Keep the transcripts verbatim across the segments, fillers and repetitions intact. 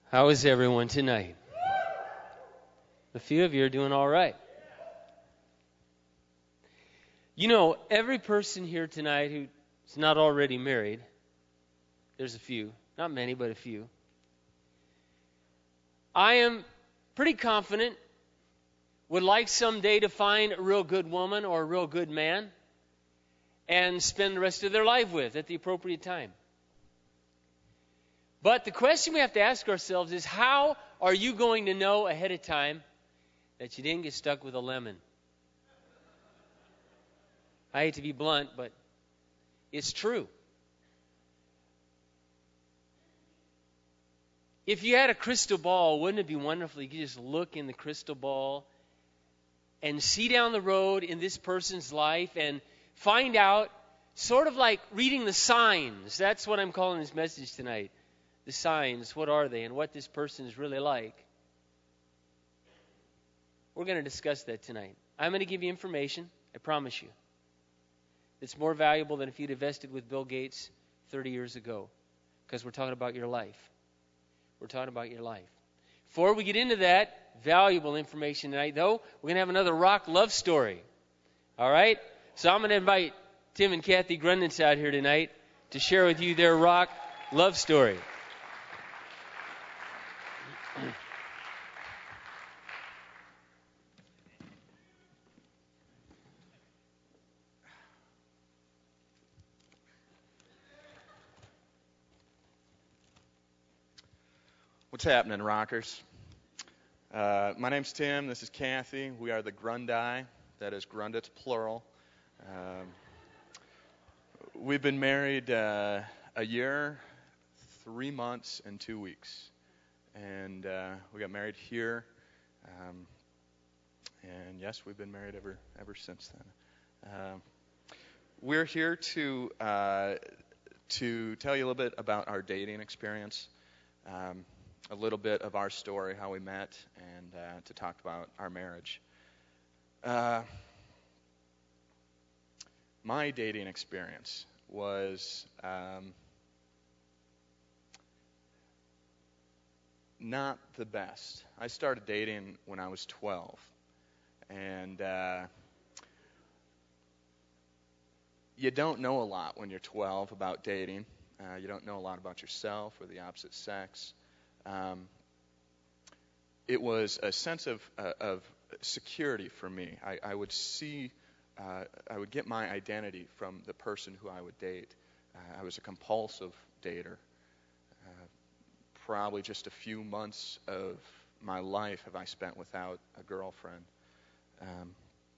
How is everyone tonight? A few of you are doing all right. You know, every person here tonight who's not already married, there's a few, not many, but a few. I am pretty confident would like someday to find a real good woman or a real good man and spend the rest of their life with at the appropriate time. But the question we have to ask ourselves is, how are you going to know ahead of time that you didn't get stuck with a lemon? I hate to be blunt, but it's true. If you had a crystal ball, wouldn't it be wonderful if you could just look in the crystal ball and see down the road in this person's life and find out, sort of like reading the signs. That's what I'm calling this message tonight. The signs, what are they, and what this person is really like. We're going to discuss that tonight. I'm going to give you information, I promise you. It's more valuable than if you'd invested with Bill Gates thirty years ago, because we're talking about your life. We're talking about your life. Before we get into that valuable information tonight, though, we're going to have another rock love story. All right? So I'm going to invite Tim and Kathy Grundens out here tonight to share with you their rock love story. What's happening, rockers? Uh, my name's Tim. This is Kathy. We are the Grundi. That is Grundets plural. Um, we've been married uh, a year, three months, and two weeks. And uh, we got married here. Um, and yes, we've been married ever ever since then. Uh, we're here to uh, to tell you a little bit about our dating experience. Um, a little bit of our story, how we met, and uh, to talk about our marriage. Uh, my dating experience was um, not the best. I started dating when I was twelve, and uh, you don't know a lot when you're twelve about dating. Uh, you don't know a lot about yourself or the opposite sex. Um, it was a sense of uh, of security for me. I, I would see, uh, I would get my identity from the person who I would date. Uh, I was a compulsive dater. Uh, probably just a few months of my life have I spent without a girlfriend. Um,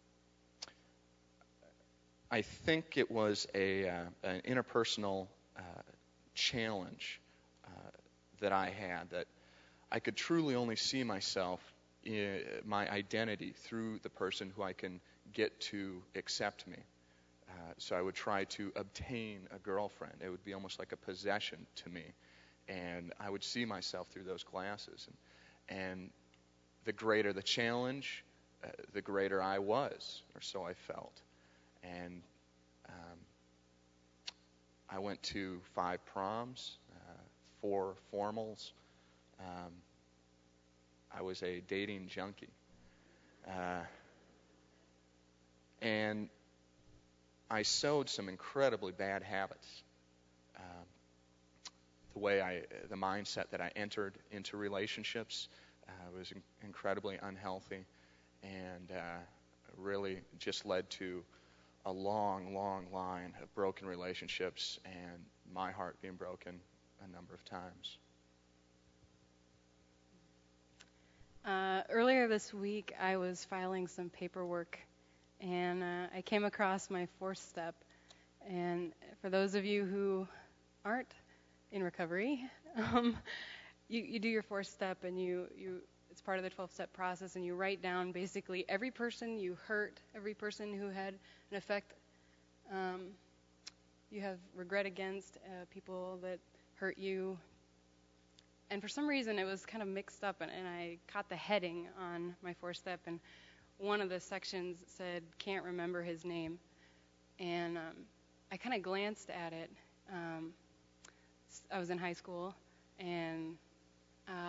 I think it was a uh, an interpersonal uh, challenge uh, that I had, that I could truly only see myself, in my identity, through the person who I can get to accept me. Uh, so I would try to obtain a girlfriend. It would be almost like a possession to me. And I would see myself through those glasses. And, and the greater the challenge, uh, the greater I was, or so I felt. And um, I went to five proms, uh, four formals. Um, I was a dating junkie. Uh, and I sowed some incredibly bad habits. Um, the way I, the mindset that I entered into relationships uh, was in- incredibly unhealthy, and uh, really just led to a long, long line of broken relationships and my heart being broken a number of times. Uh, earlier this week, I was filing some paperwork, and uh, I came across my fourth step. And for those of you who aren't in recovery, um, you, you do your fourth step, and you, you it's part of the twelve-step process, and you write down basically every person you hurt, every person who had an effect um, you have regret against, uh, people that hurt you. And for some reason, it was kind of mixed up, and, and I caught the heading on my fourth step, and one of the sections said, "Can't remember his name." And um, I kind of glanced at it. Um, I was in high school, and uh,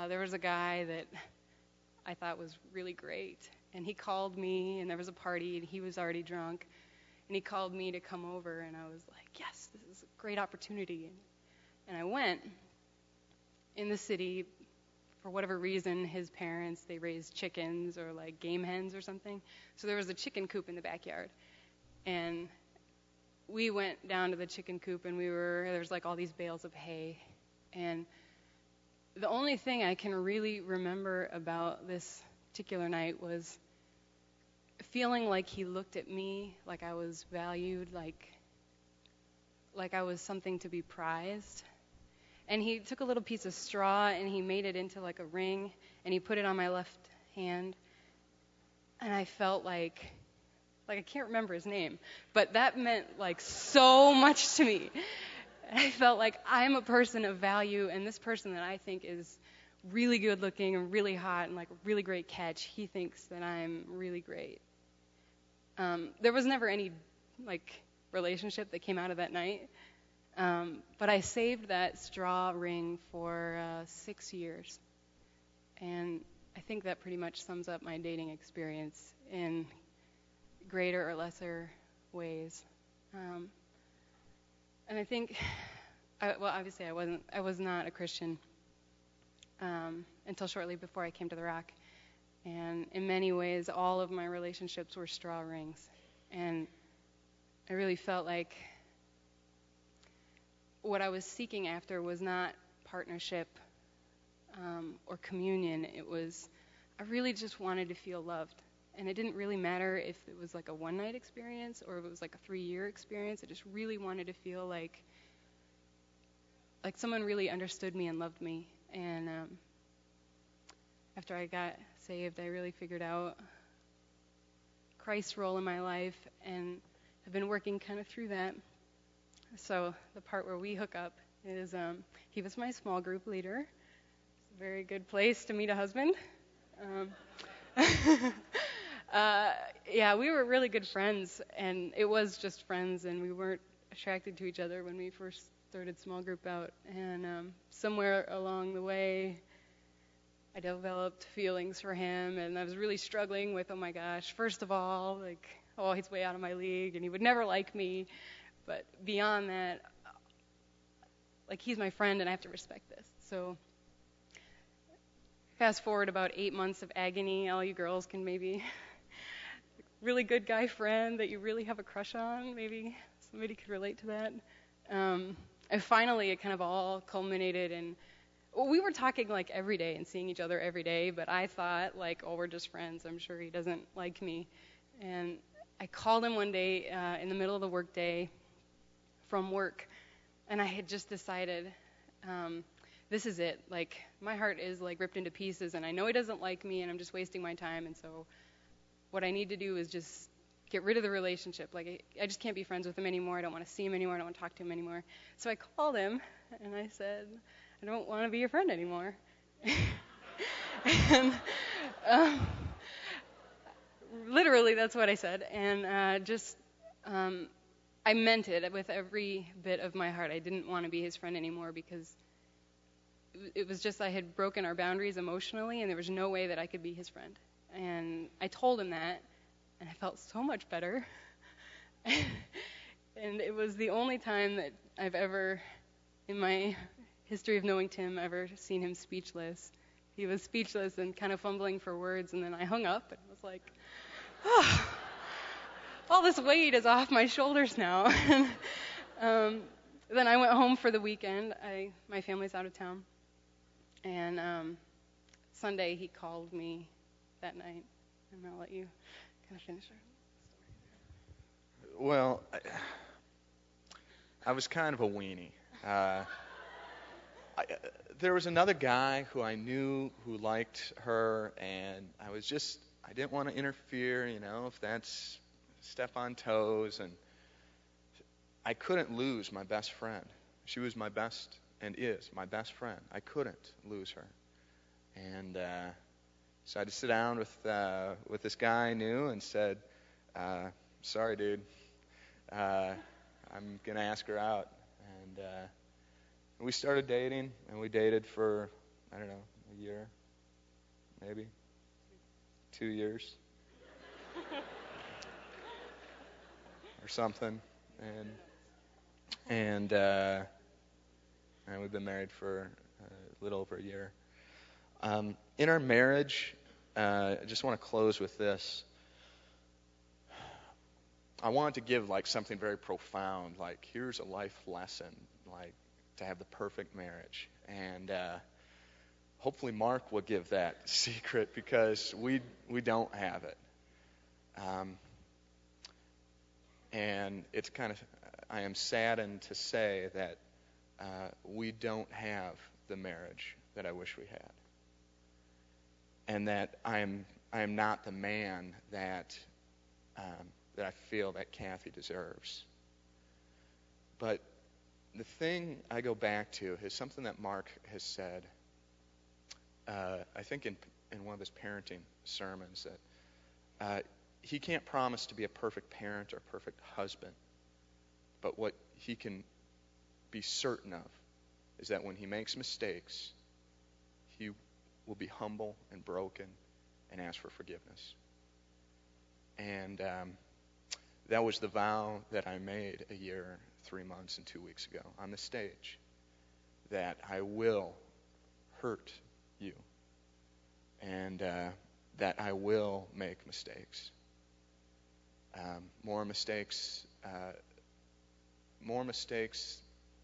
there was a guy that I thought was really great, and he called me, and there was a party, and he was already drunk, and he called me to come over, and I was like, yes, this is a great opportunity. And, and I went. In the city, for whatever reason, his parents, they raised chickens or like game hens or something. So there was a chicken coop in the backyard. And we went down to the chicken coop, and we were, there was like all these bales of hay. And the only thing I can really remember about this particular night was feeling like he looked at me like I was valued, like like I was something to be prized. And he took a little piece of straw and he made it into like a ring, and he put it on my left hand. And I felt like, like I can't remember his name, but that meant like so much to me. I felt like I'm a person of value, and this person that I think is really good looking and really hot and like a really great catch, he thinks that I'm really great. Um, there was never any like relationship that came out of that night. Um, but I saved that straw ring for uh, six years. And I think that pretty much sums up my dating experience in greater or lesser ways. Um, and I think, I, well, obviously I wasn't, I was not a Christian um, until shortly before I came to the Rock. And in many ways, all of my relationships were straw rings. And I really felt like what I was seeking after was not partnership um, or communion. It was, I really just wanted to feel loved. And it didn't really matter if it was like a one-night experience or if it was like a three-year experience. I just really wanted to feel like, like someone really understood me and loved me. And um, after I got saved, I really figured out Christ's role in my life, and I've been working kind of through that. So the part where we hook up is um, he was my small group leader. It's a very good place to meet a husband. Um, uh, yeah, we were really good friends, and it was just friends, and we weren't attracted to each other when we first started small group out. And um, somewhere along the way, I developed feelings for him, and I was really struggling with, oh my gosh, first of all, like, oh, he's way out of my league, and he would never like me. But beyond that, like, he's my friend, and I have to respect this. So fast forward about eight months of agony. All you girls can maybe, really good guy friend that you really have a crush on, maybe somebody could relate to that. Um, and finally, it kind of all culminated in, well, we were talking like every day and seeing each other every day, but I thought like, oh, we're just friends. I'm sure he doesn't like me. And I called him one day uh, in the middle of the workday from work, and I had just decided, um, this is it. Like, my heart is like ripped into pieces, and I know he doesn't like me, and I'm just wasting my time. And so what I need to do is just get rid of the relationship. Like, I, I just can't be friends with him anymore. I don't want to see him anymore. I don't want to talk to him anymore. So I called him, and I said, I don't want to be your friend anymore. and um, literally, that's what I said. And uh, just, um, I meant it with every bit of my heart. I didn't want to be his friend anymore because it was just I had broken our boundaries emotionally, and there was no way that I could be his friend. And I told him that, and I felt so much better. And it was the only time that I've ever, in my history of knowing Tim, ever seen him speechless. He was speechless and kind of fumbling for words, and then I hung up and was like, oh, all this weight is off my shoulders now. um, then I went home for the weekend. I, my family's out of town. And um, Sunday he called me that night. And I'll let you kind of finish our story. Well, I, I was kind of a weenie. Uh, I, uh, there was another guy who I knew who liked her, and I was just, I didn't want to interfere, you know, if that's step on toes. And I couldn't lose my best friend. She was my best and is my best friend. I couldn't lose her. And uh, so I had to sit down with uh, with this guy I knew and said, uh, sorry, dude, uh, I'm going to ask her out. And uh, we started dating, and we dated for, I don't know, a year, maybe two years, or something, and and uh, and we've been married for a little over a year. Um, in our marriage, uh, I just want to close with this. I wanted to give like something very profound, like here's a life lesson, like to have the perfect marriage. And uh, hopefully Mark will give that secret, because we we don't have it. Um, and it's kind of, I am saddened to say that uh, we don't have the marriage that I wish we had. And that I am I am not the man that um, that I feel that Kathy deserves. But the thing I go back to is something that Mark has said, uh, I think in in one of his parenting sermons, that uh, he can't promise to be a perfect parent or perfect husband, but what he can be certain of is that when he makes mistakes, he will be humble and broken and ask for forgiveness. And um, that was the vow that I made a year, three months, and two weeks ago on the stage, that I will hurt you, and uh, that I will make mistakes. Um, more mistakes, uh, more mistakes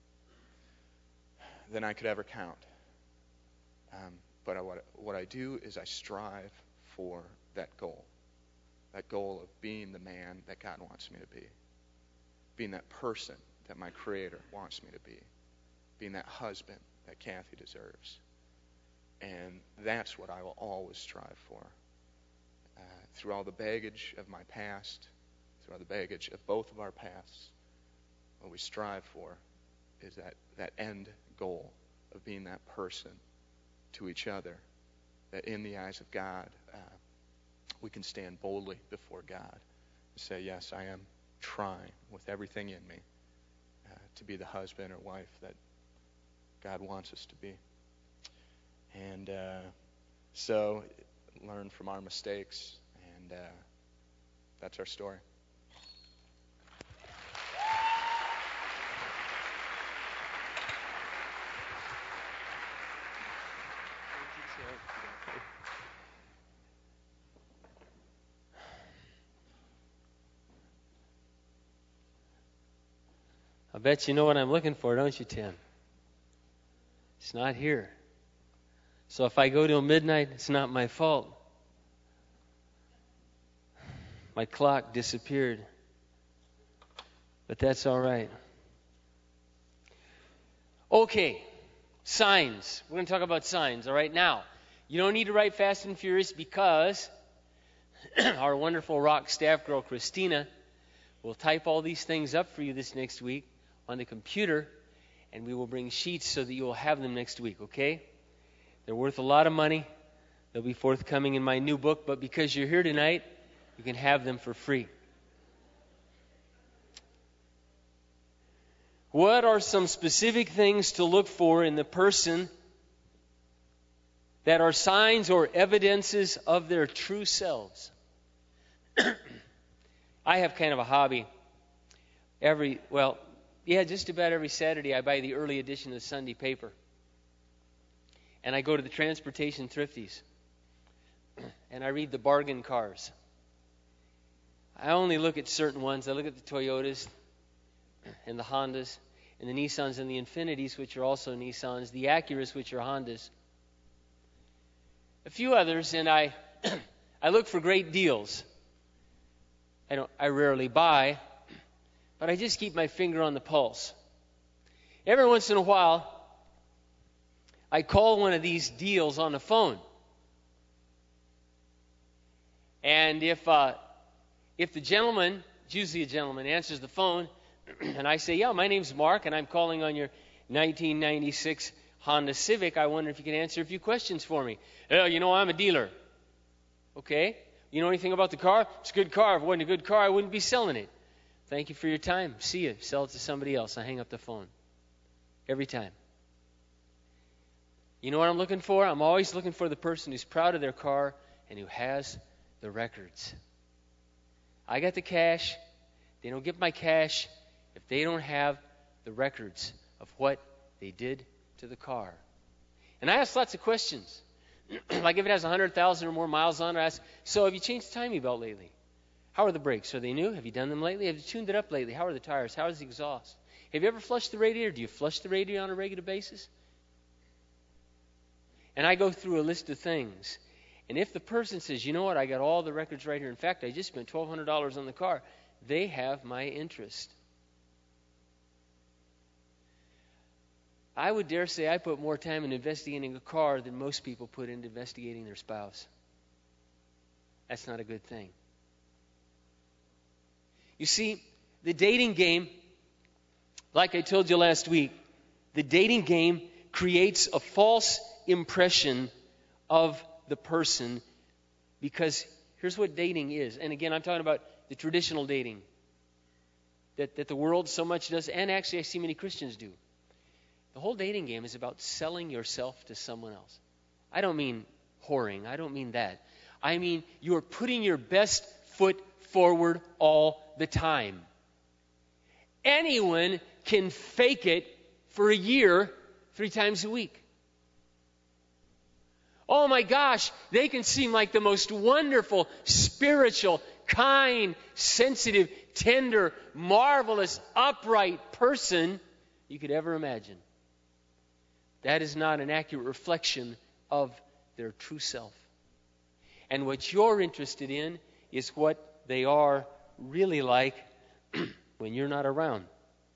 than I could ever count. Um, but I, what, what I do is I strive for that goal, that goal of being the man that God wants me to be, being that person that my Creator wants me to be, being that husband that Kathy deserves. And that's what I will always strive for. Uh, through all the baggage of my past, through all the baggage of both of our pasts, what we strive for is that, that end goal of being that person to each other, that in the eyes of God, uh, we can stand boldly before God and say, yes, I am trying with everything in me uh, to be the husband or wife that God wants us to be. And uh, so learn from our mistakes, and uh, that's our story. I bet you know what I'm looking for, don't you, Tim? It's not here. So if I go till midnight, it's not my fault. My clock disappeared. But that's all right. Okay, signs. We're going to talk about signs, all right? Now, you don't need to write fast and furious, because our wonderful rock staff girl, Christina, will type all these things up for you this next week on the computer, and we will bring sheets so that you will have them next week, okay? They're worth a lot of money. They'll be forthcoming in my new book, but because you're here tonight, you can have them for free. What are some specific things to look for in the person that are signs or evidences of their true selves? I have kind of a hobby. Every, well, yeah, just about every Saturday I buy the early edition of the Sunday paper. And I go to the Transportation Thrifties. And I read the bargain cars. I only look at certain ones. I look at the Toyotas and the Hondas and the Nissans and the Infinitis, which are also Nissans, the Acuras, which are Hondas. A few others, and I I look for great deals. I don't I rarely buy, but I just keep my finger on the pulse. Every once in a while, I call one of these deals on the phone. And if uh, if the gentleman, it's usually a gentleman, answers the phone, and I say, yeah, my name's Mark, and I'm calling on your nineteen ninety-six Honda Civic. I wonder if you can answer a few questions for me. Oh, you know, I'm a dealer. Okay. You know anything about the car? It's a good car. If it wasn't a good car, I wouldn't be selling it. Thank you for your time. See you. Sell it to somebody else. I hang up the phone. Every time. You know what I'm looking for? I'm always looking for the person who's proud of their car and who has the records. I got the cash. They don't get my cash if they don't have the records of what they did to the car. And I ask lots of questions. Like if it has one hundred thousand or more miles on it, I ask, so have you changed the timing belt lately? How are the brakes? Are they new? Have you done them lately? Have you tuned it up lately? How are the tires? How is the exhaust? Have you ever flushed the radiator? Do you flush the radiator on a regular basis? And I go through a list of things. And if the person says, you know what, I got all the records right here. In fact, I just spent twelve hundred dollars on the car. They have my interest. I would dare say I put more time in investigating a car than most people put into investigating their spouse. That's not a good thing. You see, the dating game, like I told you last week, the dating game creates a false impression of the person, because here's what dating is. And again, I'm talking about the traditional dating that, that the world so much does, and actually I see many Christians do. The whole dating game is about selling yourself to someone else. I don't mean whoring. I don't mean that. I mean you're putting your best foot forward all the time. Anyone can fake it for a year, three times a week. Oh my gosh, they can seem like the most wonderful, spiritual, kind, sensitive, tender, marvelous, upright person you could ever imagine. That is not an accurate reflection of their true self. And what you're interested in is what they are really like when you're not around.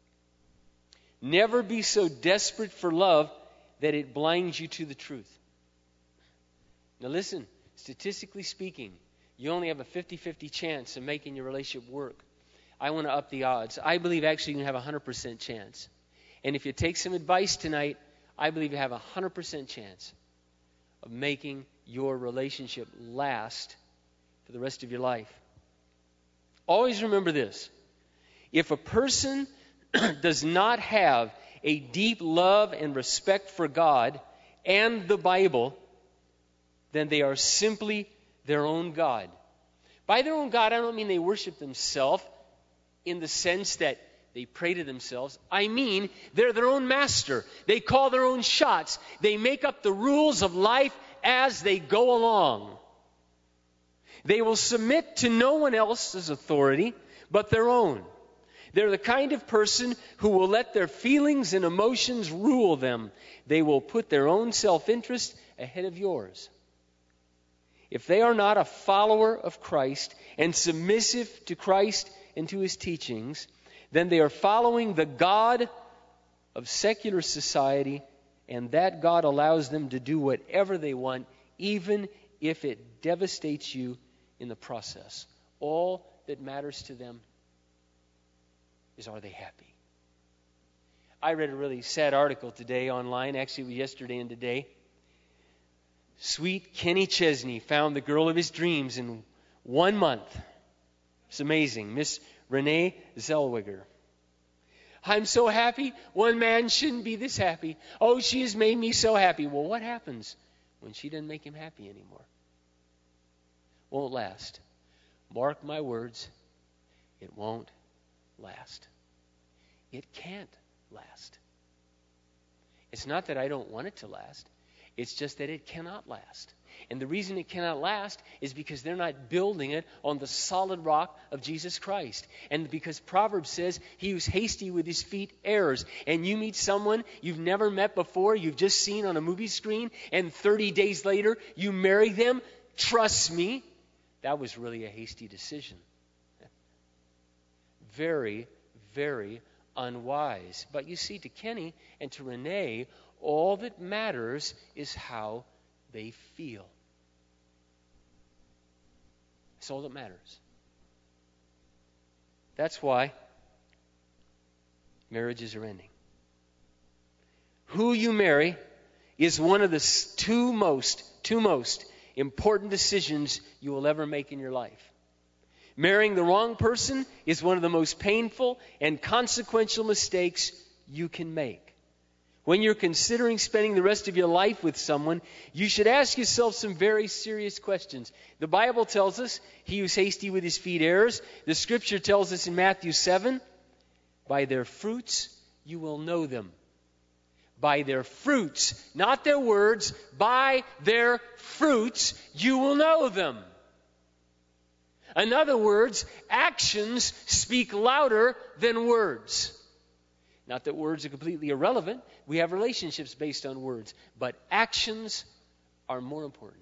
Never be so desperate for love that it blinds you to the truth. Now listen, statistically speaking, you only have a fifty-fifty chance of making your relationship work. I want to up the odds. I believe actually you can have a one hundred percent chance. And if you take some advice tonight, I believe you have a one hundred percent chance of making your relationship last for the rest of your life. Always remember this. If a person does not have a deep love and respect for God and the Bible, then they are simply their own God. By their own God, I don't mean they worship themselves in the sense that they pray to themselves. I mean they're their own master. They call their own shots. They make up the rules of life as they go along. They will submit to no one else's authority but their own. They're the kind of person who will let their feelings and emotions rule them. They will put their own self-interest ahead of yours. If they are not a follower of Christ and submissive to Christ and to His teachings, then they are following the God of secular society, and that God allows them to do whatever they want, even if it devastates you in the process. All that matters to them is, are they happy? I read a really sad article today online, actually it was yesterday and today. Sweet Kenny Chesney found the girl of his dreams in one month. It's amazing. Miss Renee Zellweger. I'm so happy. One man shouldn't be this happy. Oh, she has made me so happy. Well, what happens when she doesn't make him happy anymore? Won't last. Mark my words, it won't last. It can't last. It's not that I don't want it to last. It's just that it cannot last. And the reason it cannot last is because they're not building it on the solid rock of Jesus Christ. And because Proverbs says, he who's hasty with his feet errs. And you meet someone you've never met before, you've just seen on a movie screen, and thirty days later you marry them, trust me, that was really a hasty decision. Very, very unwise. But you see, to Kenny and to Renee, all that matters is how they feel. That's all that matters. That's why marriages are ending. Who you marry is one of the two most, two most important decisions you will ever make in your life. Marrying the wrong person is one of the most painful and consequential mistakes you can make. When you're considering spending the rest of your life with someone, you should ask yourself some very serious questions. The Bible tells us, he who's hasty with his feet errs. The Scripture tells us in Matthew seven, by their fruits you will know them. By their fruits, not their words, by their fruits you will know them. In other words, actions speak louder than words. Not that words are completely irrelevant. We have relationships based on words. But actions are more important.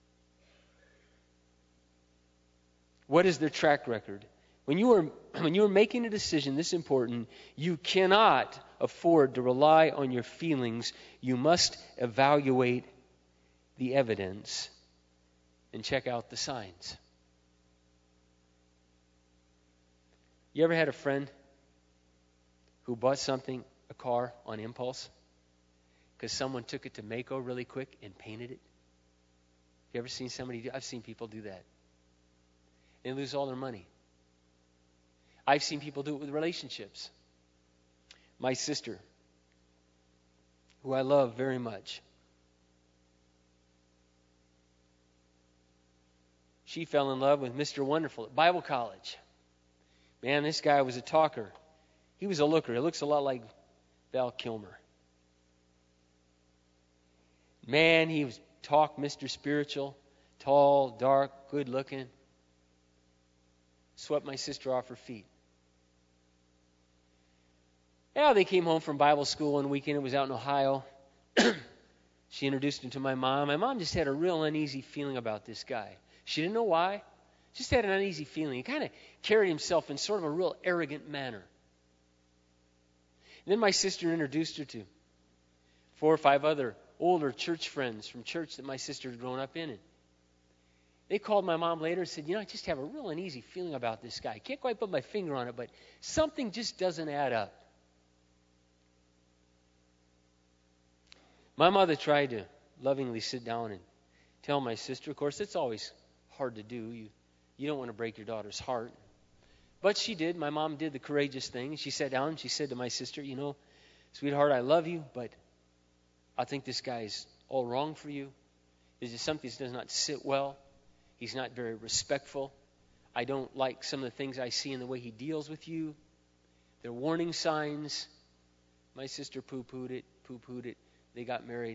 What is their track record? When you are when you are making a decision this important, you cannot afford to rely on your feelings. You must evaluate the evidence and check out the signs. You ever had a friend who bought something, a car, on impulse because someone took it to Maaco really quick and painted it? You ever seen somebody do? I've seen people do that. They lose all their money. I've seen people do it with relationships. My sister, who I love very much, she fell in love with Mister Wonderful at Bible college. Man, this guy was a talker. He was a looker. He looks a lot like Val Kilmer. Man, he was talk Mister Spiritual, tall, dark, good looking. Swept my sister off her feet. Yeah, they came home from Bible school one weekend. It was out in Ohio. She introduced him to my mom. My mom just had a real uneasy feeling about this guy. She didn't know why. Just had an uneasy feeling. He kind of carried himself in sort of a real arrogant manner. And then my sister introduced her to four or five other older church friends from church that my sister had grown up in. And they called my mom later and said, you know, I just have a real uneasy feeling about this guy. I can't quite put my finger on it, but something just doesn't add up. My mother tried to lovingly sit down and tell my sister. Of course, it's always hard to do. You, you don't want to break your daughter's heart. But she did. My mom did the courageous thing. She sat down and she said to my sister, you know, sweetheart, I love you, but I think this guy's all wrong for you. There's just something that does not sit well. He's not very respectful. I don't like some of the things I see in the way he deals with you. They're warning signs. My sister poo-pooed it, poo-pooed it. They got married.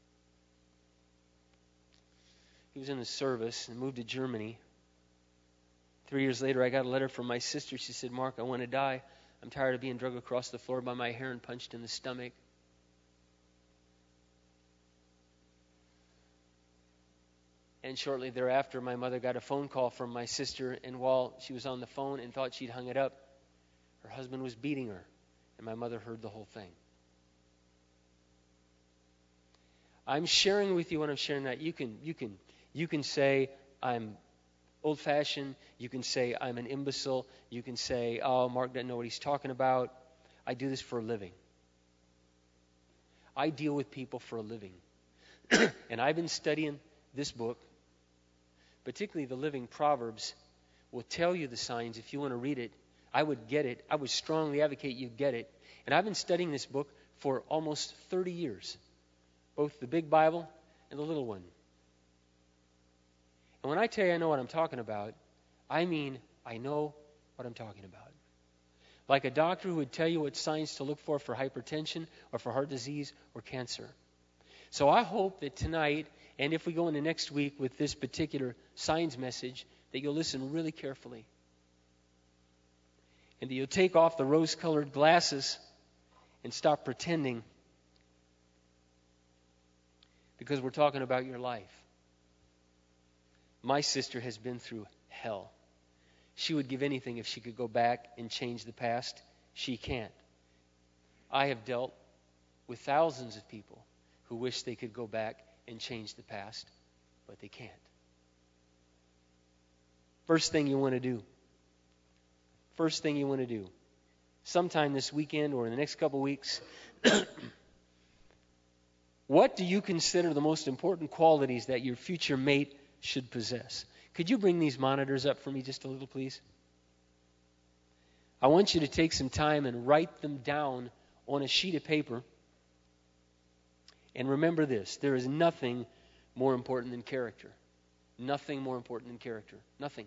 He was in the service and moved to Germany. Three years later, I got a letter from my sister. She said, Mark, I want to die. I'm tired of being dragged across the floor by my hair and punched in the stomach. And shortly thereafter, my mother got a phone call from my sister, and while she was on the phone and thought she'd hung it up, her husband was beating her, and my mother heard the whole thing. I'm sharing with you when I'm sharing that. You can, you can, you can say I'm old-fashioned. You can say I'm an imbecile. You can say, oh, Mark doesn't know what he's talking about. I do this for a living. I deal with people for a living. And I've been studying this book, particularly the Living Proverbs, will tell you the signs. If you want to read it, I would get it. I would strongly advocate you get it. And I've been studying this book for almost thirty years, both the big Bible and the little one. And when I tell you I know what I'm talking about, I mean I know what I'm talking about. Like a doctor who would tell you what signs to look for for hypertension or for heart disease or cancer. So I hope that tonight, and if we go into next week with this particular signs message, that you'll listen really carefully. And that you'll take off the rose-colored glasses and stop pretending, because we're talking about your life. My sister has been through hell. She would give anything if she could go back and change the past. She can't. I have dealt with thousands of people who wish they could go back and change the past, but they can't. First thing you want to do. First thing you want to do. Sometime this weekend or in the next couple weeks, what do you consider the most important qualities that your future mate should possess? Could you bring these monitors up for me just a little, please? I want you to take some time and write them down on a sheet of paper. And remember this, there is nothing more important than character. Nothing more important than character. Nothing.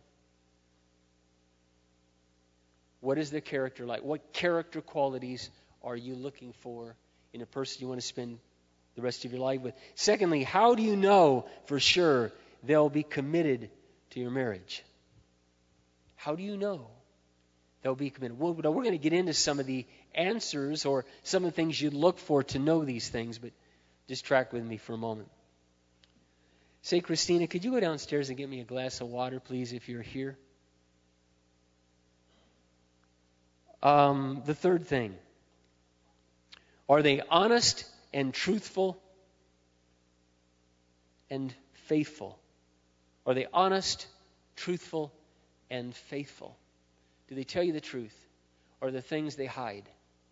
What is their character like? What character qualities are you looking for in a person you want to spend the rest of your life with? Secondly, how do you know for sure they'll be committed to your marriage? How do you know they'll be committed? Well, we're going to get into some of the answers or some of the things you look for to know these things, but just track with me for a moment. Say, Christina, could you go downstairs and get me a glass of water, please, if you're here? Um, the third thing. Are they honest and truthful and faithful? Are they honest, truthful, and faithful? Do they tell you the truth? Or are the things they hide?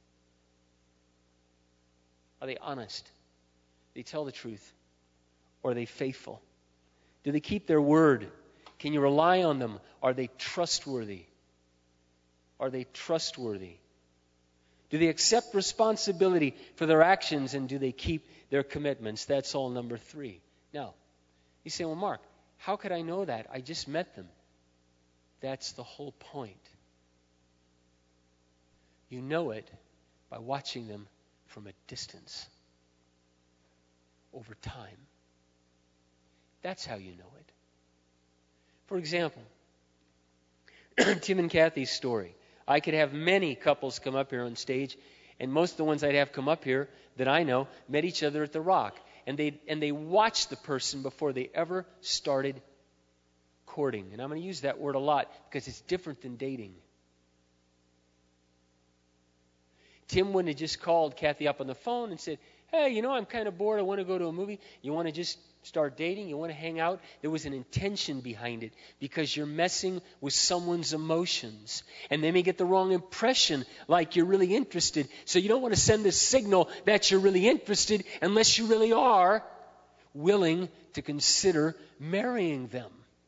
Are they honest? Do they tell the truth? Or are they faithful? Do they keep their word? Can you rely on them? Are they trustworthy? Are they trustworthy? Do they accept responsibility for their actions, and do they keep their commitments? That's all number three. Now, you say, well, Mark, how could I know that? I just met them. That's the whole point. You know it by watching them from a distance over time. That's how you know it. For example, Tim and Kathy's story. I could have many couples come up here on stage, and most of the ones I'd have come up here that I know met each other at the Rock. And they and they watched the person before they ever started courting. And I'm going to use that word a lot because it's different than dating. Tim wouldn't have just called Kathy up on the phone and said, hey, you know, I'm kind of bored. I want to go to a movie. You want to just start dating? You want to hang out? There was an intention behind it because you're messing with someone's emotions. And they may get the wrong impression like you're really interested. So you don't want to send a signal that you're really interested unless you really are willing to consider marrying them.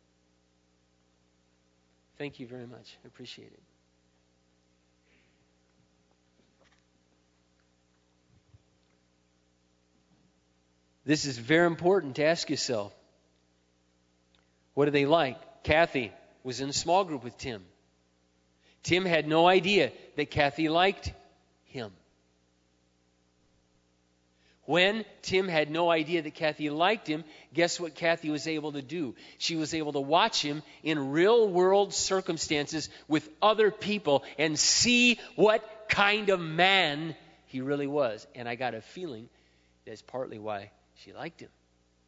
Thank you very much. I appreciate it. This is very important to ask yourself. What are they like? Kathy was in a small group with Tim. Tim had no idea that Kathy liked him. When Tim had no idea that Kathy liked him, guess what Kathy was able to do? She was able to watch him in real-world circumstances with other people and see what kind of man he really was. And I got a feeling that's partly why she liked him.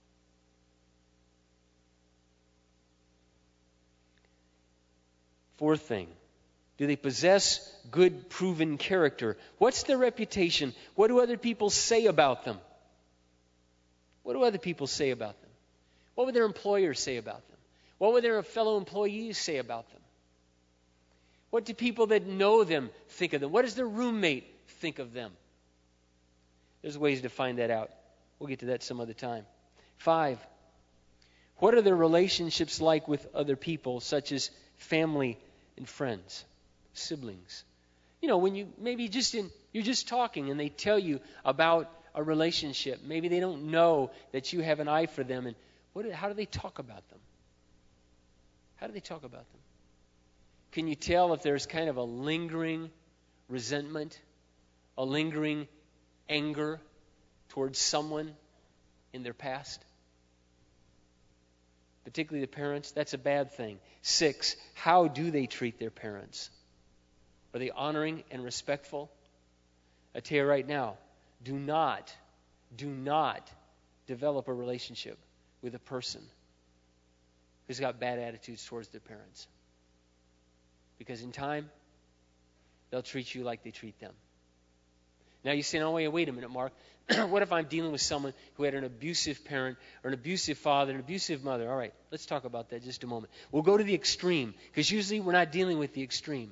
Fourth thing, do they possess good, proven character? What's their reputation? What do other people say about them? What do other people say about them? What would their employers say about them? What would their fellow employees say about them? What do people that know them think of them? What does their roommate think of them? There's ways to find that out. We'll get to that some other time. Five, what are their relationships like with other people, such as family and friends, siblings? You know, when you maybe just in you're just talking and they tell you about a relationship. Maybe they don't know that you have an eye for them. And what? How do they talk about them? How do they talk about them? Can you tell if there's kind of a lingering resentment, a lingering anger towards someone in their past? Particularly the parents, that's a bad thing. Six, how do they treat their parents? Are they honoring and respectful? I tell you right now, do not, do not develop a relationship with a person who's got bad attitudes towards their parents. Because in time, they'll treat you like they treat them. Now you say, no, wait, wait a minute, Mark. What if I'm dealing with someone who had an abusive parent or an abusive father, an abusive mother? All right, let's talk about that just a moment. We'll go to the extreme, because usually we're not dealing with the extreme.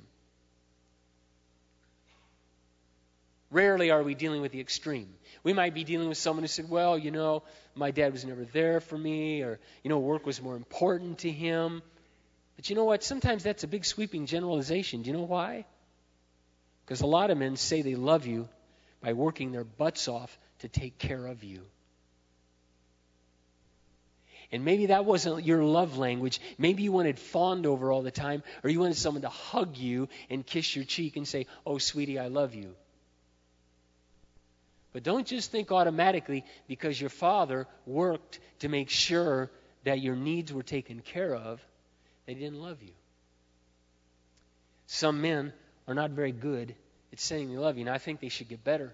Rarely are we dealing with the extreme. We might be dealing with someone who said, well, you know, my dad was never there for me, or, you know, work was more important to him. But you know what? Sometimes that's a big sweeping generalization. Do you know why? Because a lot of men say they love you by working their butts off to take care of you. And maybe that wasn't your love language. Maybe you wanted fawned over all the time, or you wanted someone to hug you and kiss your cheek and say, "Oh, sweetie, I love you." But don't just think automatically because your father worked to make sure that your needs were taken care of, they didn't love you. Some men are not very good at saying they love you, and I think they should get better.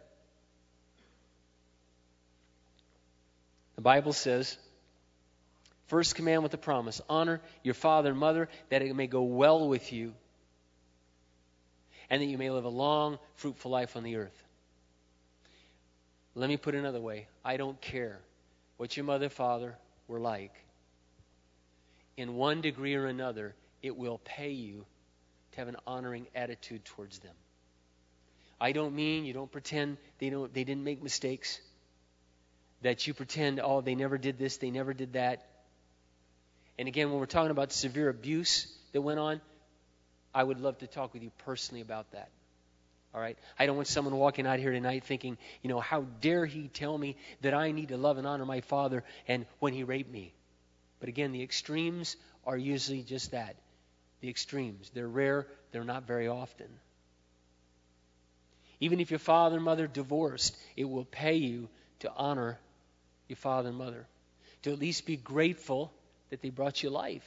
The Bible says, first command with a promise, honor your father and mother, that it may go well with you, and that you may live a long, fruitful life on the earth. Let me put it another way. I don't care what your mother and father were like. In one degree or another, it will pay you to have an honoring attitude towards them. I don't mean you don't pretend they don't they didn't make mistakes. That you pretend, oh, they never did this, they never did that. And again, when we're talking about severe abuse that went on, I would love to talk with you personally about that. All right? I don't want someone walking out here tonight thinking, you know, how dare he tell me that I need to love and honor my father and when he raped me. But again, the extremes are usually just that. The extremes. They're rare. They're not very often. Even if your father and mother divorced, it will pay you to honor your father and mother. To at least be grateful that they brought you life.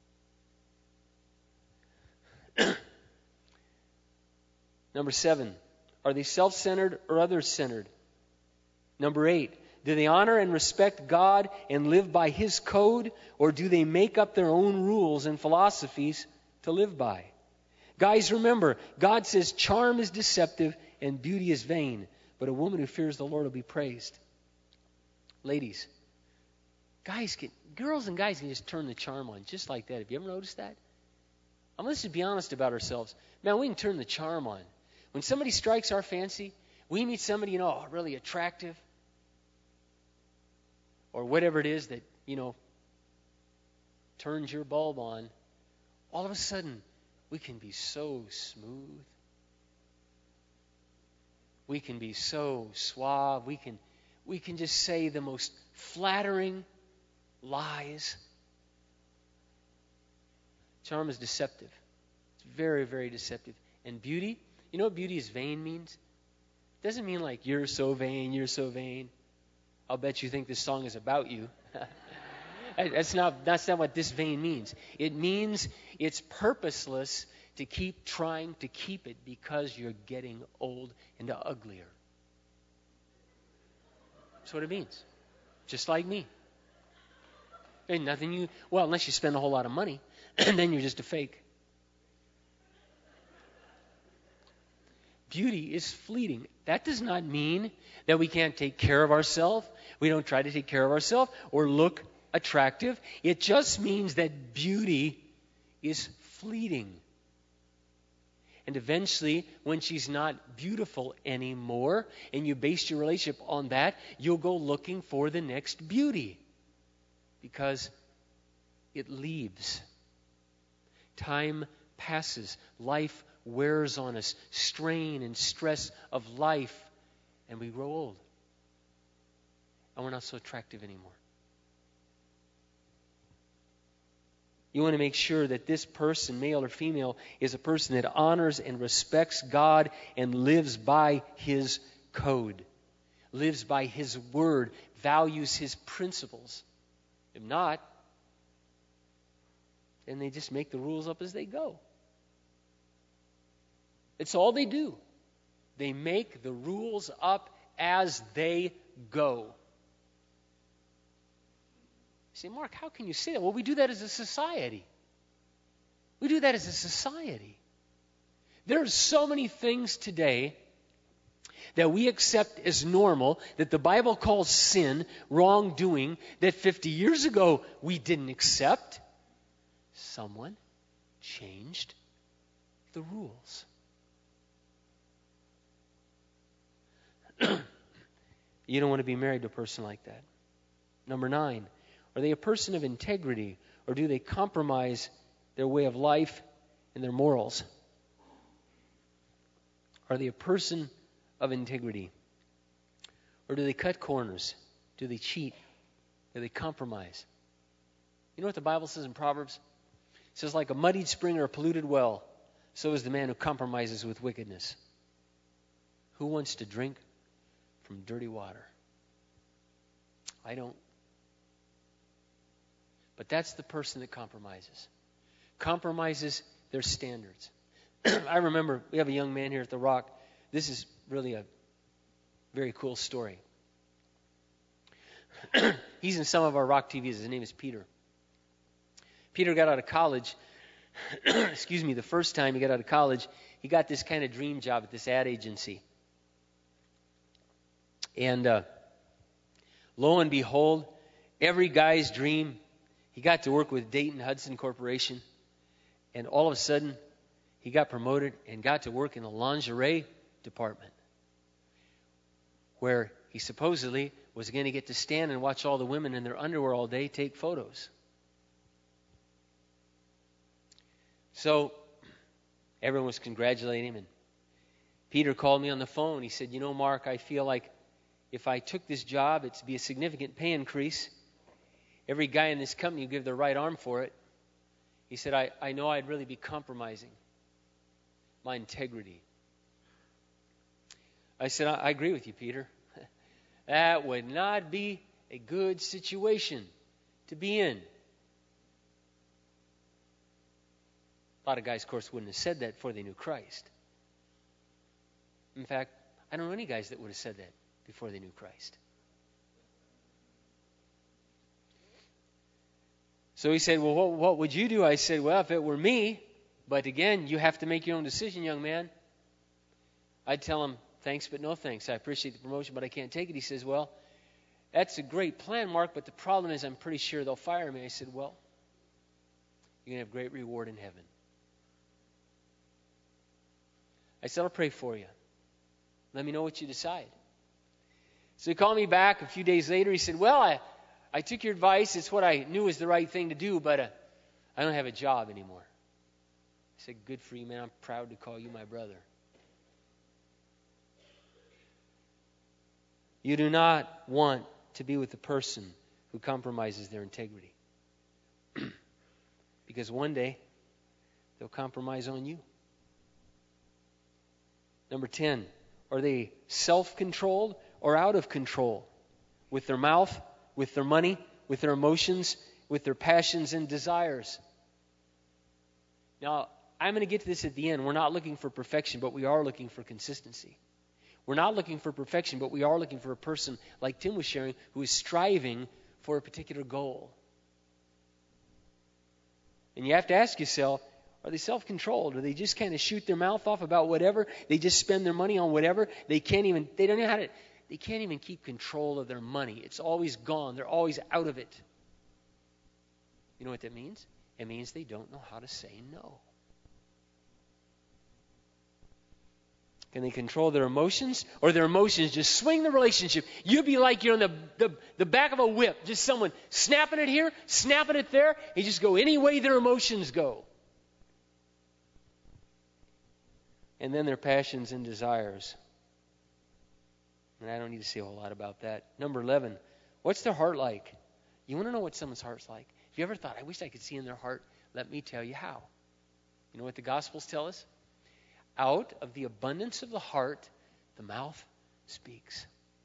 Number seven, are they self-centered or others-centered? Number eight, do they honor and respect God and live by His code, or do they make up their own rules and philosophies to live by? Guys, remember, God says charm is deceptive and beauty is vain, but a woman who fears the Lord will be praised. Ladies, guys can, girls and guys can just turn the charm on just like that. Have you ever noticed that? I mean, let's just be honest about ourselves. Man, we can turn the charm on. When somebody strikes our fancy, we meet somebody, you know, really attractive, or whatever it is that, you know, turns your bulb on, all of a sudden, we can be so smooth. We can be so suave. We can, we can just say the most flattering lies. Charm is deceptive. It's very, very deceptive. And beauty, you know what beauty is vain means? It doesn't mean like you're so vain, you're so vain. I'll bet you think this song is about you. That's not, that's not what this vain means. It means it's purposeless to keep trying to keep it because you're getting old and uglier. That's what it means. Just like me. Ain't nothing you, well, unless you spend a whole lot of money, and then you're just a fake. Beauty is fleeting. That does not mean that we can't take care of ourselves. We don't try to take care of ourselves or look attractive. It just means that beauty is fleeting. And eventually, when she's not beautiful anymore, and you base your relationship on that, you'll go looking for the next beauty. Because it leaves. Time passes. Life wears on us. Strain and stress of life. And we grow old. And we're not so attractive anymore. You want to make sure that this person, male or female, is a person that honors and respects God and lives by His code. Lives by His word. Values His principles. If not, then they just make the rules up as they go. It's all they do. They make the rules up as they go. You say, Mark, how can you say that? Well, we do that as a society. We do that as a society. There are so many things today that we accept as normal, that the Bible calls sin, wrongdoing, that fifty years ago we didn't accept. Someone changed the rules. You don't want to be married to a person like that. Number nine, are they a person of integrity, or do they compromise their way of life and their morals? Are they a person of integrity? Or do they cut corners? Do they cheat? Do they compromise? You know what the Bible says in Proverbs? It says, like a muddied spring or a polluted well, so is the man who compromises with wickedness. Who wants to drink from dirty water? I don't. But that's the person that compromises. Compromises their standards. I remember we have a young man here at the Rock. This is really a very cool story. He's in some of our Rock T Vs. His name is Peter. Peter got out of college. Excuse me, the first time he got out of college, he got this kind of dream job at this ad agency. And uh, lo and behold, every guy's dream, he got to work with Dayton Hudson Corporation. And all of a sudden, he got promoted and got to work in the lingerie department, where he supposedly was going to get to stand and watch all the women in their underwear all day take photos. So everyone was congratulating him, and Peter called me on the phone. He said, you know, Mark, I feel like if I took this job, it'd be a significant pay increase. Every guy in this company would give their right arm for it. He said, I, I know I'd really be compromising my integrity. I said, I, I agree with you, Peter. That would not be a good situation to be in. A lot of guys, of course, wouldn't have said that before they knew Christ. In fact, I don't know any guys that would have said that before they knew Christ. So he said, well, what, what would you do? I said, well, if it were me, but again, you have to make your own decision, young man. I'd tell him, thanks, but no thanks. I appreciate the promotion, but I can't take it. He says, well, that's a great plan, Mark, but the problem is I'm pretty sure they'll fire me. I said, well, you're going to have great reward in heaven. I said, I'll pray for you. Let me know what you decide. So he called me back a few days later. He said, well, I, I took your advice. It's what I knew was the right thing to do, but uh, I don't have a job anymore. I said, good for you, man. I'm proud to call you my brother. You do not want to be with the person who compromises their integrity. Because one day, they'll compromise on you. Number ten, are they self-controlled or out of control? With their mouth, with their money, with their emotions, with their passions and desires. Now, I'm going to get to this at the end. We're not looking for perfection, but we are looking for consistency. We're not looking for perfection, but we are looking for a person, like Tim was sharing, who is striving for a particular goal. And you have to ask yourself, are they self-controlled? Do they just kind of shoot their mouth off about whatever? They just spend their money on whatever? They can't even, they don't know how to, they can't even keep control of their money. It's always gone. They're always out of it. You know what that means? It means they don't know how to say no. Can they control their emotions? Or their emotions just swing the relationship? You'd be like you're on the, the, the back of a whip. Just someone snapping it here, snapping it there. You just go any way their emotions go. And then their passions and desires. And I don't need to say a whole lot about that. Number eleven, what's their heart like? You want to know what someone's heart's like? Have you ever thought, I wish I could see in their heart? Let me tell you how. You know what the Gospels tell us? Out of the abundance of the heart, the mouth speaks.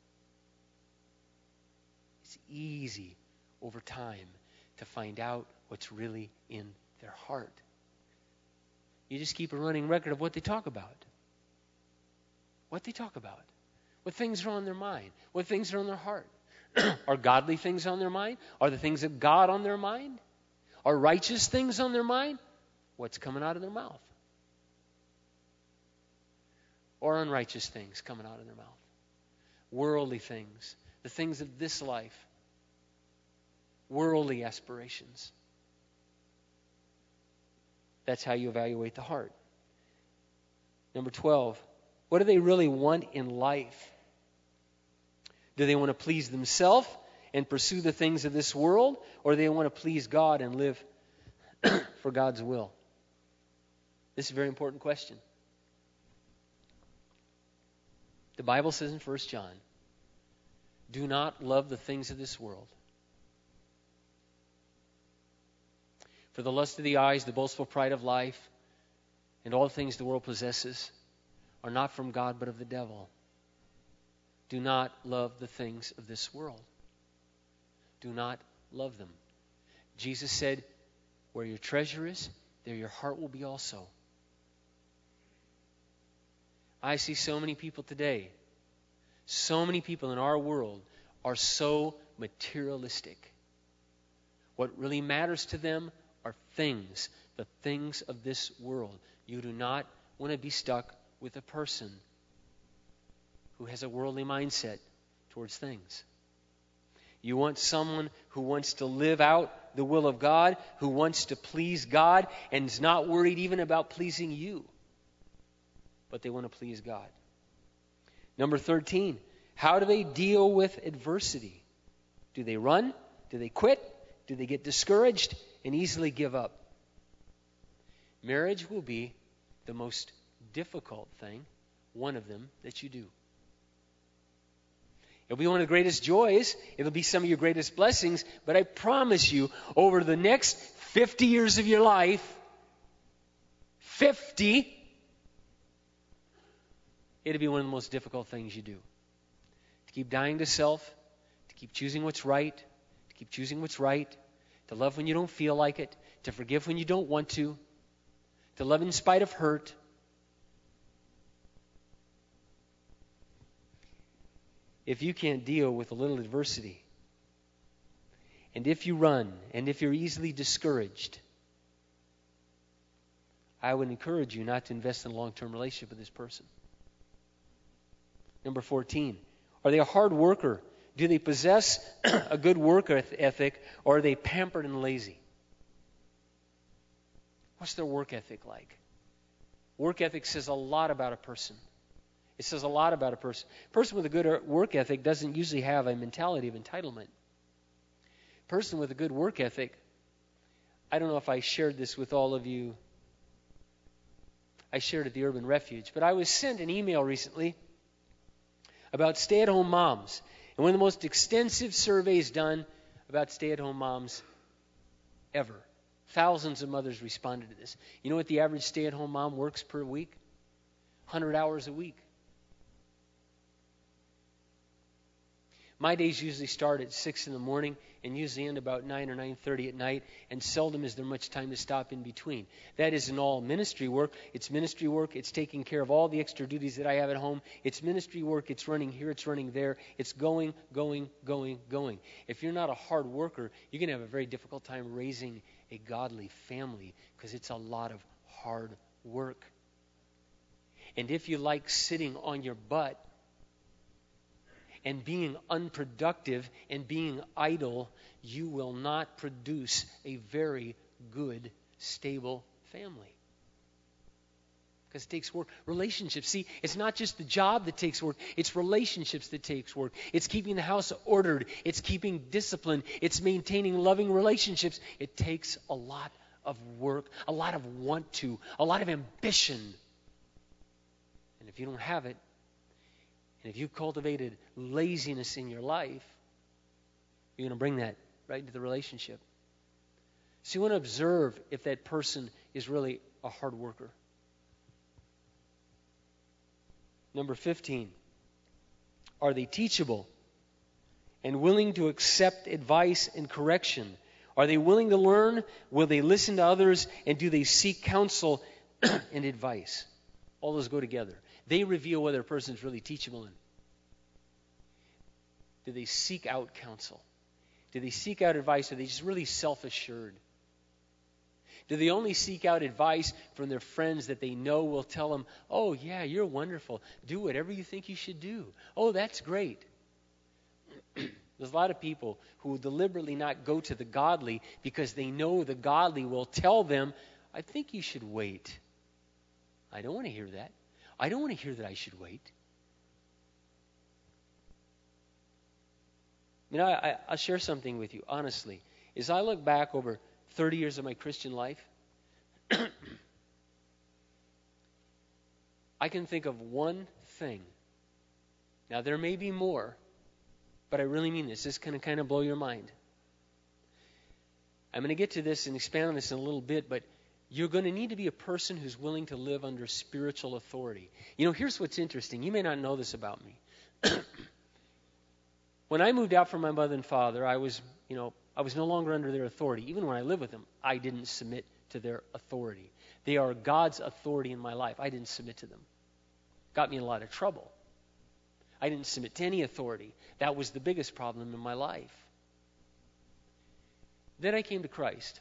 It's easy over time to find out what's really in their heart. You just keep a running record of what they talk about. What they talk about. What things are on their mind. What things are on their heart. Are godly things on their mind? Are the things of God on their mind? Are righteous things on their mind? What's coming out of their mouth? Or unrighteous things coming out of their mouth. Worldly things. The things of this life. Worldly aspirations. That's how you evaluate the heart. Number twelve, what do they really want in life? Do they want to please themselves and pursue the things of this world? Or do they want to please God and live for God's will? This is a very important question. The Bible says in First John, do not love the things of this world. For the lust of the eyes, the boastful pride of life, and all things the world possesses are not from God but of the devil. Do not love the things of this world. Do not love them. Jesus said, where your treasure is, there your heart will be also. I see so many people today, so many people in our world are so materialistic. What really matters to them are things, the things of this world. You do not want to be stuck with a person who has a worldly mindset towards things. You want someone who wants to live out the will of God, who wants to please God, and is not worried even about pleasing you. But they want to please God. Number thirteen, how do they deal with adversity? Do they run? Do they quit? Do they get discouraged and easily give up? Marriage will be the most difficult thing, one of them, that you do. It'll be one of the greatest joys. It'll be some of your greatest blessings. But I promise you, over the next fifty years of your life, fifty, it'll be one of the most difficult things you do. To keep dying to self, to keep choosing what's right, to keep choosing what's right, to love when you don't feel like it, to forgive when you don't want to, to love in spite of hurt. If you can't deal with a little adversity, and if you run, and if you're easily discouraged, I would encourage you not to invest in a long-term relationship with this person. Number fourteen, are they a hard worker? Do they possess a good work ethic, or are they pampered and lazy? What's their work ethic like? Work ethic says a lot about a person. It says a lot about a person. A person with a good work ethic doesn't usually have a mentality of entitlement. A person with a good work ethic, I don't know if I shared this with all of you. I shared at the Urban Refuge, but I was sent an email recently about stay-at-home moms. And one of the most extensive surveys done about stay-at-home moms ever. Thousands of mothers responded to this. You know what the average stay-at-home mom works per week? one hundred hours a week. My days usually start at six in the morning and usually end about nine or nine thirty at night, and seldom is there much time to stop in between. That isn't all ministry work. It's ministry work. It's taking care of all the extra duties that I have at home. It's ministry work. It's running here. It's running there. It's going, going, going, going. If you're not a hard worker, you're going to have a very difficult time raising a godly family because it's a lot of hard work. And if you like sitting on your butt and being unproductive and being idle, you will not produce a very good, stable family. Because it takes work. Relationships. See, it's not just the job that takes work. It's relationships that takes work. It's keeping the house ordered. It's keeping discipline. It's maintaining loving relationships. It takes a lot of work, a lot of want to, a lot of ambition. And if you don't have it, and if you've cultivated laziness in your life, you're going to bring that right into the relationship. So you want to observe if that person is really a hard worker. Number fifteen, are they teachable and willing to accept advice and correction? Are they willing to learn? Will they listen to others? And do they seek counsel and advice? All those go together. They reveal whether a person is really teachable. And do they seek out counsel? Do they seek out advice? Or are they just really self-assured? Do they only seek out advice from their friends that they know will tell them, oh, yeah, you're wonderful. Do whatever you think you should do. Oh, that's great. There's a lot of people who will deliberately not go to the godly because they know the godly will tell them, I think you should wait. I don't want to hear that. I don't want to hear that I should wait. You know, I, I'll share something with you, honestly. As I look back over thirty years of my Christian life, I can think of one thing. Now, there may be more, but I really mean this. This is going to kind of blow your mind. I'm going to get to this and expand on this in a little bit, but you're going to need to be a person who's willing to live under spiritual authority. You know, here's what's interesting. You may not know this about me. When I moved out from my mother and father, I was, you know, I was no longer under their authority. Even when I lived with them, I didn't submit to their authority. They are God's authority in my life. I didn't submit to them. Got me in a lot of trouble. I didn't submit to any authority. That was the biggest problem in my life. Then I came to Christ.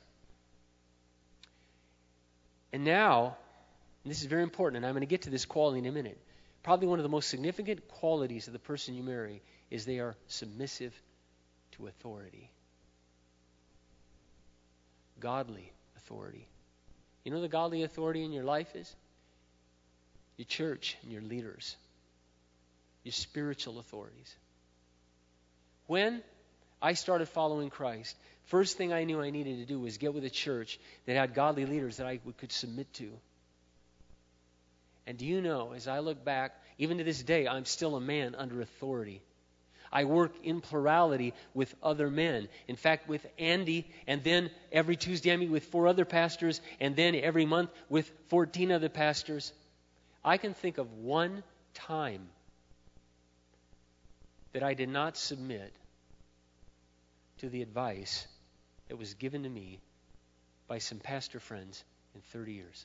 And now, and this is very important, and I'm going to get to this quality in a minute, probably one of the most significant qualities of the person you marry is they are submissive to authority. Godly authority. You know what the godly authority in your life is? Your church and your leaders. Your spiritual authorities. When I started following Christ, first thing I knew I needed to do was get with a church that had godly leaders that I could submit to. And do you know, as I look back, even to this day, I'm still a man under authority. I work in plurality with other men. In fact, with Andy, and then every Tuesday I meet with four other pastors, and then every month with fourteen other pastors. I can think of one time that I did not submit to the advice that was given to me by some pastor friends in thirty years.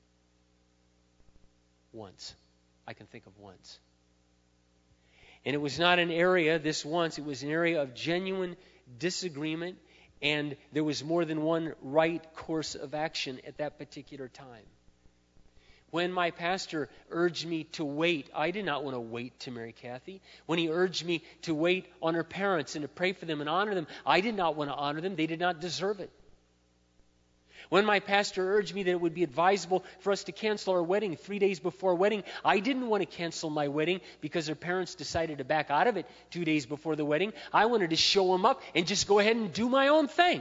Once. I can think of once. And it was not an area, this once, it was an area of genuine disagreement, and there was more than one right course of action at that particular time. When my pastor urged me to wait, I did not want to wait to marry Kathy. When he urged me to wait on her parents and to pray for them and honor them, I did not want to honor them. They did not deserve it. When my pastor urged me that it would be advisable for us to cancel our wedding three days before our wedding, I didn't want to cancel my wedding because her parents decided to back out of it two days before the wedding. I wanted to show them up and just go ahead and do my own thing.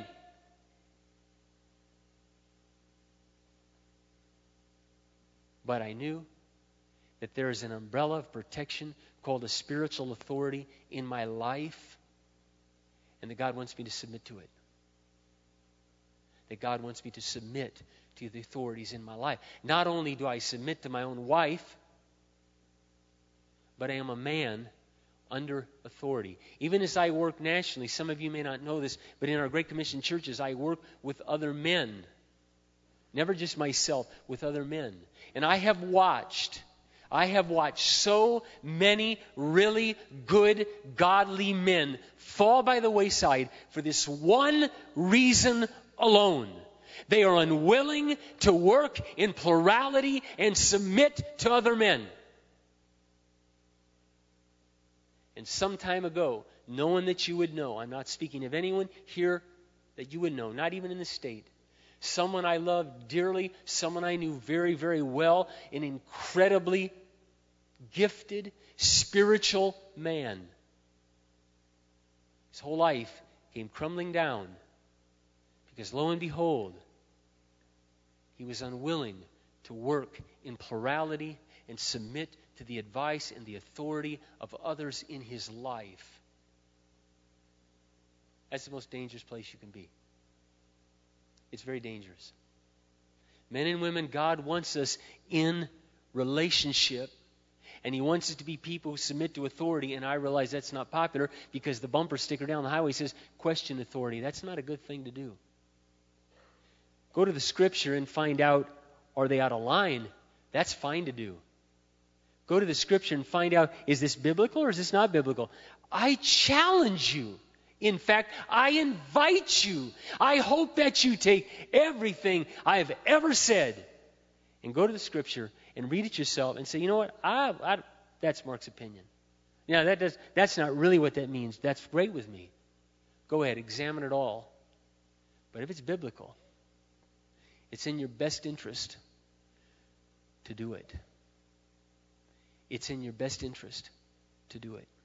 But I knew that there is an umbrella of protection called a spiritual authority in my life, and that God wants me to submit to it. That God wants me to submit to the authorities in my life. Not only do I submit to my own wife, but I am a man under authority. Even as I work nationally, some of you may not know this, but in our Great Commission churches, I work with other men. Never just myself, with other men. And I have watched, I have watched so many really good, godly men fall by the wayside for this one reason alone. They are unwilling to work in plurality and submit to other men. And some time ago, no one that you would know, I'm not speaking of anyone here that you would know, not even in the state, someone I loved dearly, someone I knew very, very well, an incredibly gifted, spiritual man. His whole life came crumbling down because, lo and behold, he was unwilling to work in plurality and submit to the advice and the authority of others in his life. That's the most dangerous place you can be. It's very dangerous. Men and women, God wants us in relationship, and He wants us to be people who submit to authority, and I realize that's not popular because the bumper sticker down the highway says, question authority. That's not a good thing to do. Go to the Scripture and find out, are they out of line? That's fine to do. Go to the Scripture and find out, is this biblical or is this not biblical? I challenge you. In fact, I invite you. I hope that you take everything I have ever said and go to the Scripture and read it yourself and say, you know what, I, I, that's Mark's opinion. Yeah, that does, that's not really what that means. That's great with me. Go ahead, examine it all. But if it's biblical, it's in your best interest to do it. It's in your best interest to do it.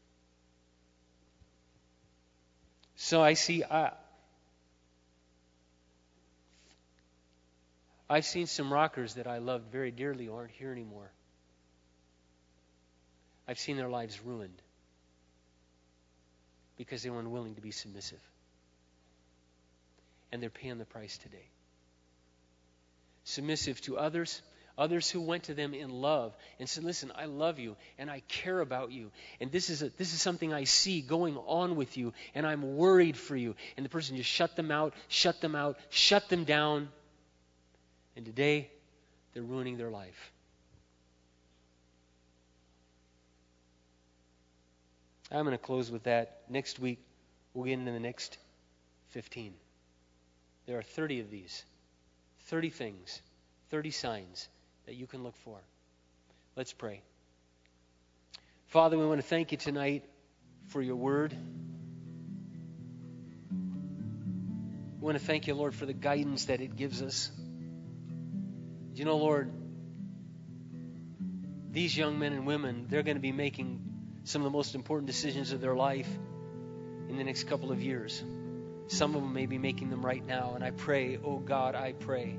So I see, uh, I've seen some rockers that I loved very dearly who aren't here anymore. I've seen their lives ruined because they were unwilling to be submissive. and they're paying the price today. Submissive to others, others who went to them in love and said, listen, I love you and I care about you. And this is a, this is something I see going on with you and I'm worried for you. And the person just shut them out, shut them out, shut them down. And today, they're ruining their life. I'm going to close with that. Next week, we'll get into the next fifteen. There are thirty of these. thirty things, thirty signs that you can look for. Let's pray. Father, we want to thank you tonight for your word. We want to thank you, Lord, for the guidance that it gives us. You know, Lord, these young men and women, they're going to be making some of the most important decisions of their life in the next couple of years. Some of them may be making them right now. And I pray, oh God, I pray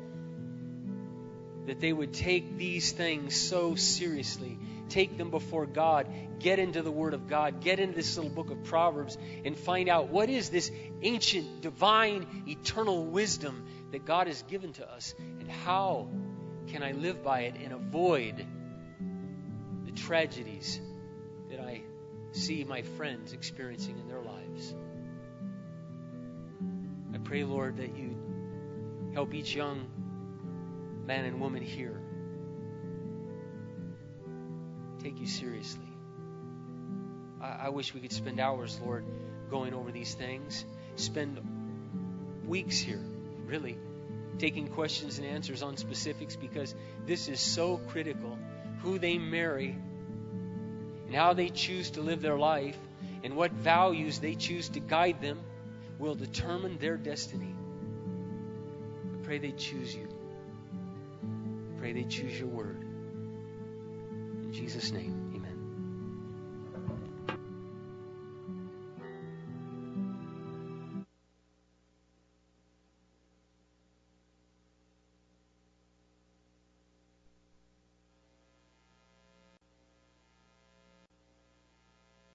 that they would take these things so seriously. Take them before God. Get into the Word of God. Get into this little book of Proverbs and find out what is this ancient, divine, eternal wisdom that God has given to us, and how can I live by it and avoid the tragedies that I see my friends experiencing in their lives. I pray, Lord, that you help each young man and woman here take you seriously. I, I wish we could spend hours, Lord, going over these things. Spend weeks here, really, taking questions and answers on specifics, because this is so critical. Who they marry and how they choose to live their life and what values they choose to guide them will determine their destiny. I pray they choose you. I pray they choose your word. In Jesus' name.